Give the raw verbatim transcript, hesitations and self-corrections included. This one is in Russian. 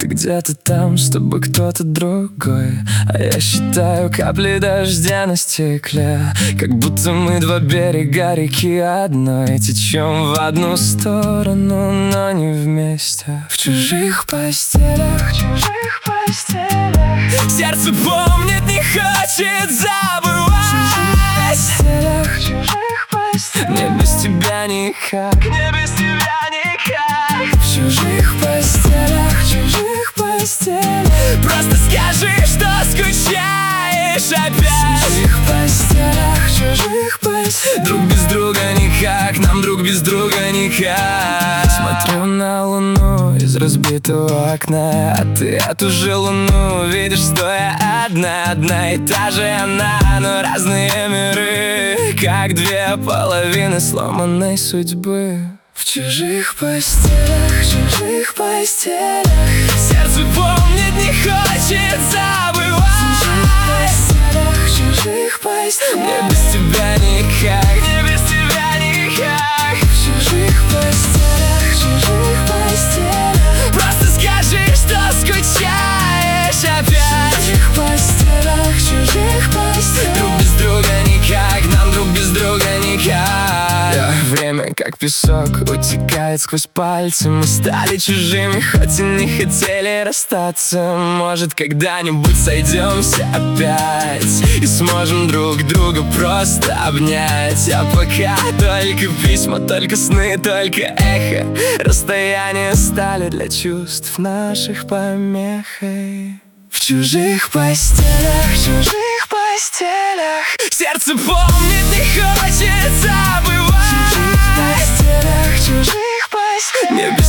Ты где-то там, с тобой кто-то другой, а я считаю капли дождя на стекле. Как будто мы два берега реки одной, течем в одну сторону, но не вместе. В чужих постелях, в чужих постелях. Сердце помнит, не хочет забывать. В чужих постелях, в чужих постелях. Мне без тебя никак, мне без тебя никак. В чужих постелях, в чужих постелях. Просто скажи, что скучаешь опять. В чужих постелях, в чужих постелях. Друг без друга никак, нам друг без друга никак. Смотрю на луну из разбитого окна, а ты эту же луну видишь, стоя одна. Одна и та же она, но разные миры, как две половины сломанной судьбы. В чужих постелях, в чужих постелях. Сердце помнит, не хочет забывать. В чужих постелях, в чужих постелях. Мне без тебя никак, мне без тебя никак. В чужих постелях, в чужих постелях. Просто скажи, что скучаешь опять. В чужих постелях, в чужих постелях. Друг без друга никак, нам друг без друга никак. Время как песок утекает сквозь пальцы. Мы стали чужими, хоть и не хотели расстаться. Может, когда-нибудь сойдемся опять и сможем друг друга просто обнять. А пока только письма, только сны, только эхо. Расстояния стали для чувств наших помехой. В чужих постелях, в чужих постелях. Сердце помнит, не хочет забывать. В чужих постелях, в чужих постелях.